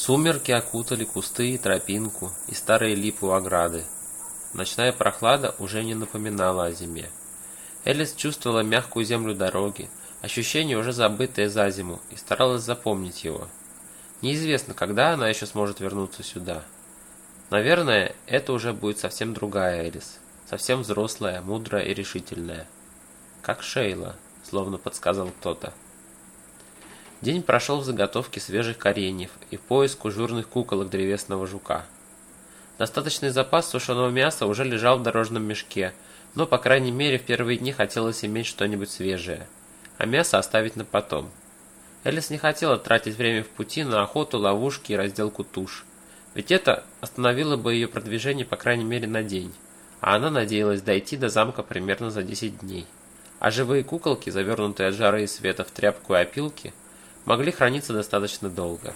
Сумерки окутали кусты и тропинку, и старые липы у ограды. Ночная прохлада уже не напоминала о зиме. Элис чувствовала мягкую землю дороги, ощущение, уже забытое за зиму, и старалась запомнить его. Неизвестно, когда она еще сможет вернуться сюда. Наверное, это уже будет совсем другая Элис, совсем взрослая, мудрая и решительная. Как Шейла, словно подсказал кто-то. День прошел в заготовке свежих кореньев и в поиску жирных куколок древесного жука. Достаточный запас сушеного мяса уже лежал в дорожном мешке, но, по крайней мере, в первые дни хотелось иметь что-нибудь свежее, а мясо оставить на потом. Элис не хотела тратить время в пути на охоту, ловушки и разделку туш, ведь это остановило бы ее продвижение по крайней мере на день, а она надеялась дойти до замка примерно за 10 дней. А живые куколки, завернутые от жары и света в тряпку и опилки, могли храниться достаточно долго.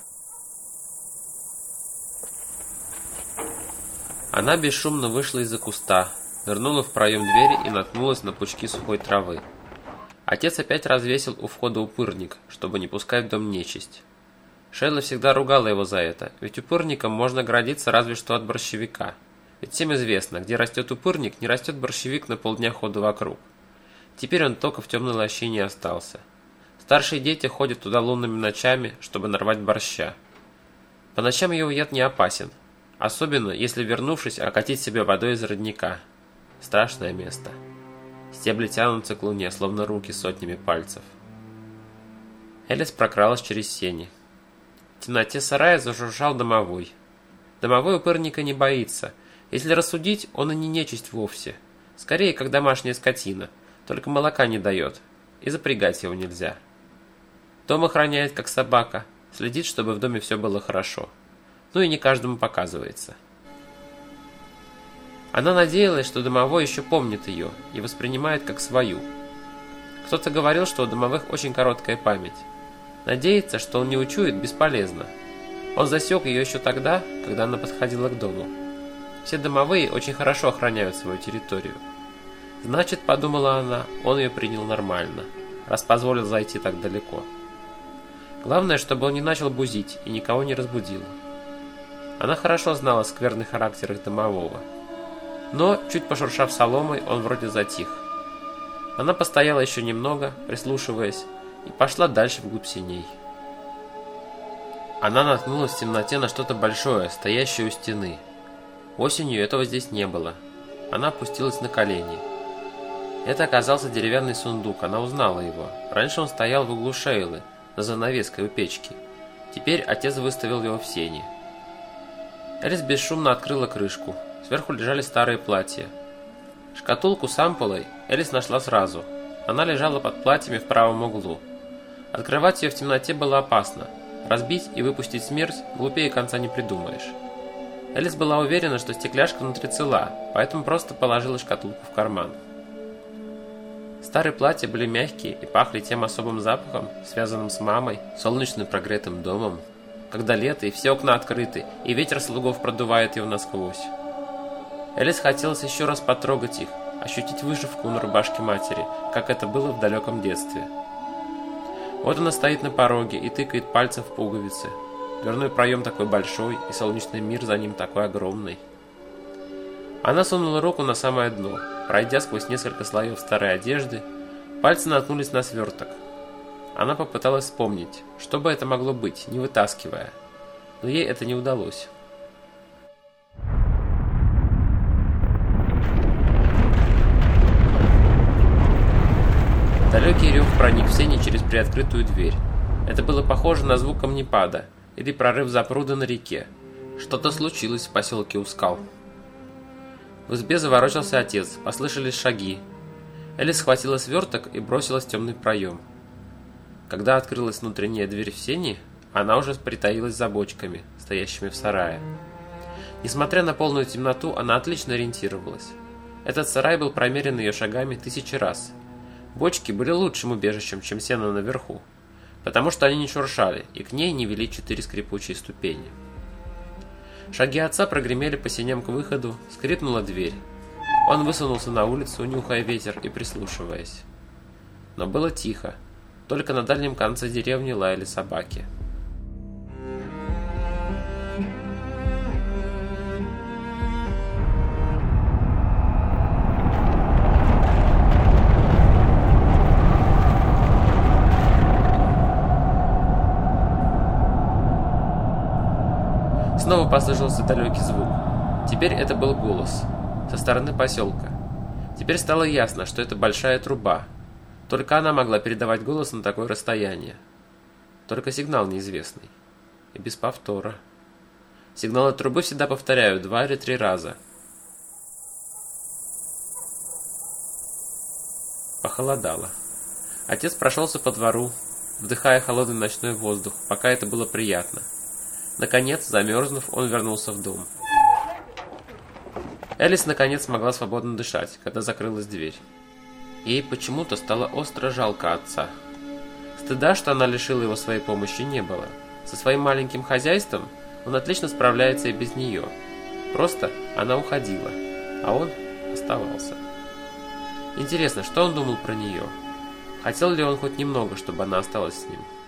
Она бесшумно вышла из-за куста, нырнула в проем двери и наткнулась на пучки сухой травы. Отец опять развесил у входа упырник, чтобы не пускать в дом нечисть. Шейла всегда ругала его за это, ведь упырником можно оградиться разве что от борщевика. Ведь всем известно, где растет упырник, не растет борщевик на полдня хода вокруг. Теперь он только в темной лощине остался. Старшие дети ходят туда лунными ночами, чтобы нарвать борща. По ночам его яд не опасен, особенно если, вернувшись, окатить себя водой из родника. Страшное место. Стебли тянутся к луне, словно руки сотнями пальцев. Элис прокралась через сени. В темноте сарая зажужжал домовой. Домовой упырника не боится. Если рассудить, он и не нечисть вовсе. Скорее, как домашняя скотина, только молока не дает, и запрягать его нельзя. Дом охраняет, как собака, следит, чтобы в доме все было хорошо. Ну и не каждому показывается. Она надеялась, что домовой еще помнит ее и воспринимает как свою. Кто-то говорил, что у домовых очень короткая память. Надеяться, что он не учует, бесполезно. Он засек ее еще тогда, когда она подходила к дому. Все домовые очень хорошо охраняют свою территорию. Значит, подумала она, он ее принял нормально, раз позволил зайти так далеко. Главное, чтобы он не начал бузить и никого не разбудил. Она хорошо знала скверный характер их домового. Но, чуть пошуршав соломой, он вроде затих. Она постояла еще немного, прислушиваясь, и пошла дальше вглубь сеней. Она наткнулась в темноте на что-то большое, стоящее у стены. Осенью этого здесь не было. Она опустилась на колени. Это оказался деревянный сундук, она узнала его. Раньше он стоял в углу Шейлы, за занавеской у печки. Теперь отец выставил его в сени. Элис бесшумно открыла крышку. Сверху лежали старые платья. Шкатулку с ампулой Элис нашла сразу. Она лежала под платьями в правом углу. Открывать ее в темноте было опасно. Разбить и выпустить смерть глупее конца не придумаешь. Элис была уверена, что стекляшка внутри цела, поэтому просто положила шкатулку в карман. Старые платья были мягкие и пахли тем особым запахом, связанным с мамой, солнечным прогретым домом, когда лето и все окна открыты, и ветер слугов продувает его насквозь. Элис хотелось еще раз потрогать их, ощутить вышивку на рубашке матери, как это было в далеком детстве. Вот она стоит на пороге и тыкает пальцем в пуговицы. Дверной проем такой большой, и солнечный мир за ним такой огромный. Она сунула руку на самое дно. Пройдя сквозь несколько слоев старой одежды, пальцы наткнулись на сверток. Она попыталась вспомнить, что бы это могло быть, не вытаскивая, но ей это не удалось. Далекий рев проник в сени через приоткрытую дверь. Это было похоже на звук камнепада или прорыв запруда на реке. Что-то случилось в поселке у скал. В избе заворочался отец, послышались шаги. Элис схватила сверток и бросилась в темный проем. Когда открылась внутренняя дверь в сени, она уже притаилась за бочками, стоящими в сарае. Несмотря на полную темноту, она отлично ориентировалась. Этот сарай был промерен ее шагами 1000 раз. Бочки были лучшим убежищем, чем сено наверху, потому что они не шуршали, и к ней не вели 4 скрипучие ступени. Шаги отца прогремели по сеням к выходу, скрипнула дверь. Он высунулся на улицу, нюхая ветер и прислушиваясь. Но было тихо, только на дальнем конце деревни лаяли собаки. Снова послышался далекий звук. Теперь это был голос со стороны поселка. Теперь стало ясно, что это большая труба. Только она могла передавать голос на такое расстояние. Только сигнал неизвестный. И без повтора. Сигналы трубы всегда повторяют 2 или 3 раза. Похолодало. Отец прошелся по двору, вдыхая холодный ночной воздух, пока это было приятно. Наконец, замерзнув, он вернулся в дом. Элис наконец смогла свободно дышать, когда закрылась дверь. Ей почему-то стало остро жалко отца. Стыда, что она лишила его своей помощи, не было. Со своим маленьким хозяйством он отлично справляется и без нее. Просто она уходила, а он оставался. Интересно, что он думал про нее? Хотел ли он хоть немного, чтобы она осталась с ним?